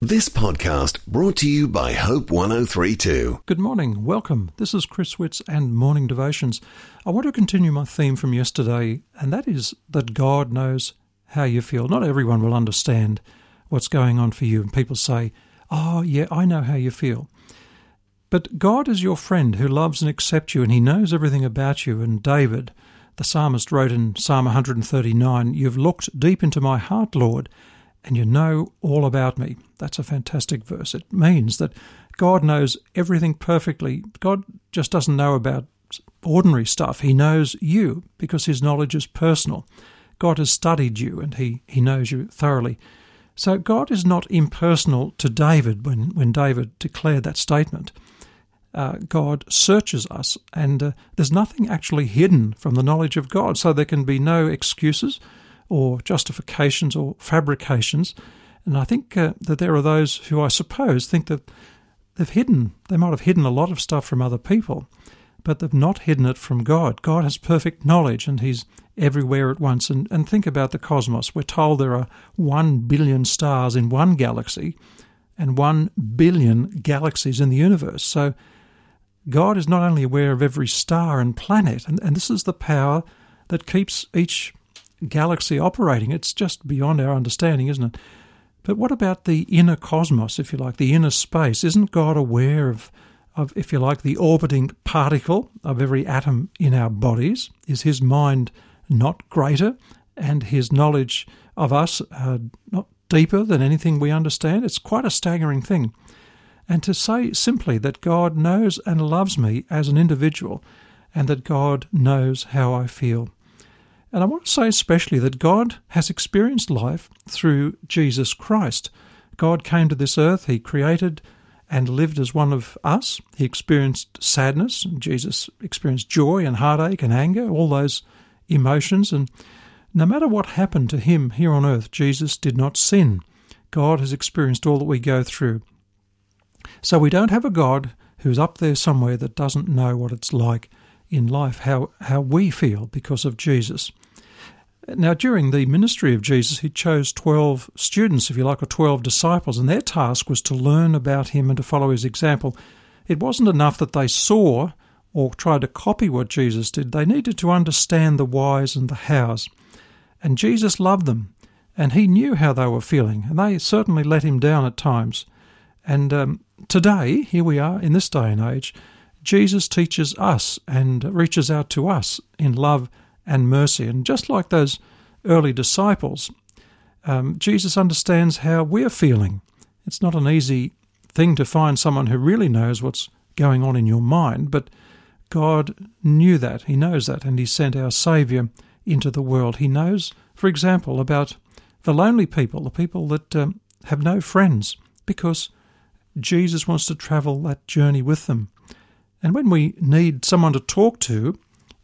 This podcast brought to you by Hope 1032. Good morning, welcome. This is Chris Witts and Morning Devotions. I want to continue my theme from yesterday, and that is that God knows how you feel. Not everyone will understand what's going on for you, and people say, "Oh, yeah, I know how you feel." But God is your friend who loves and accepts you, and He knows everything about you. And David, the psalmist, wrote in Psalm 139, "You've looked deep into my heart, Lord, and you know all about me." That's a fantastic verse. It means that God knows everything perfectly. God just doesn't know about ordinary stuff. He knows you because His knowledge is personal. God has studied you and He knows you thoroughly. So God is not impersonal to David when David declared that statement. God searches us, and there's nothing actually hidden from the knowledge of God, so there can be no excuses or justifications or fabrications. And I think that there are those who I suppose think that they might have hidden a lot of stuff from other people, but they've not hidden it from God. God has perfect knowledge and He's everywhere at once. And think about the cosmos. We're told there are 1 billion stars in one galaxy and 1 billion galaxies in the universe. So God is not only aware of every star and planet, and this is the power that keeps each galaxy operating. It's just beyond our understanding, isn't it? But what about the inner cosmos, if you like, the inner space? Isn't God aware of, if you like, the orbiting particle of every atom in our bodies? Is His mind not greater and His knowledge of us not deeper than anything we understand? It's quite a staggering thing. And to say simply that God knows and loves me as an individual and that God knows how I feel. And I want to say especially that God has experienced life through Jesus Christ. God came to this earth, He created and lived as one of us. He experienced sadness, and Jesus experienced joy and heartache and anger, all those emotions. And no matter what happened to Him here on earth, Jesus did not sin. God has experienced all that we go through. So we don't have a God who's up there somewhere that doesn't know what it's like in life, how we feel because of Jesus. Now, during the ministry of Jesus, He chose 12 students, if you like, or 12 disciples, and their task was to learn about Him and to follow His example. It wasn't enough that they saw or tried to copy what Jesus did. They needed to understand the whys and the hows. And Jesus loved them, and He knew how they were feeling, and they certainly let Him down at times. And today, here we are in this day and age, Jesus teaches us and reaches out to us in love and mercy. And just like those early disciples, Jesus understands how we're feeling. It's not an easy thing to find someone who really knows what's going on in your mind, but God knew that. He knows that, and He sent our Saviour into the world. He knows, for example, about the lonely people, the people that have no friends, because Jesus wants to travel that journey with them. And when we need someone to talk to,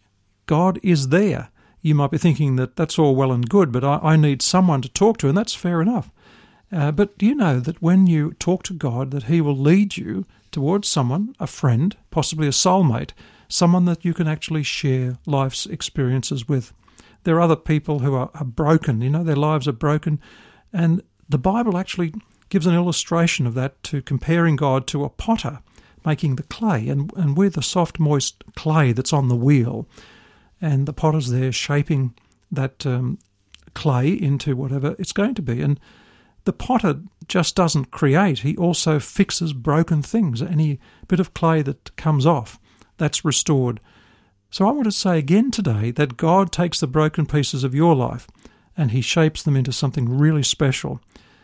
God is there. You might be thinking that that's all well and good, but I need someone to talk to, and that's fair enough. But do you know that when you talk to God, that He will lead you towards someone, a friend, possibly a soulmate, someone that you can actually share life's experiences with. There are other people who are broken, their lives are broken, and the Bible actually gives an illustration of that, to comparing God to a potter making the clay, and we're the soft, moist clay that's on the wheel, and the potter's there shaping that clay into whatever it's going to be. And the potter just doesn't create, he also fixes broken things. Any bit of clay that comes off, that's restored. So I want to say again today that God takes the broken pieces of your life and He shapes them into something really special.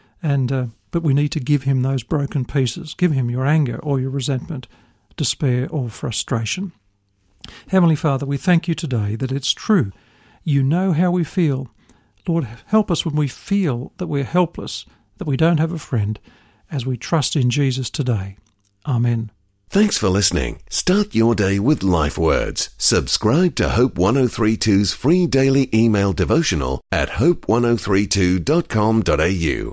But we need to give Him those broken pieces. Give Him your anger or your resentment, despair or frustration. Heavenly Father, we thank You today that it's true. You know how we feel. Lord, help us when we feel that we're helpless, that we don't have a friend, as we trust in Jesus today. Amen. Thanks for listening. Start your day with Life Words. Subscribe to Hope 1032's free daily email devotional at hope1032.com.au.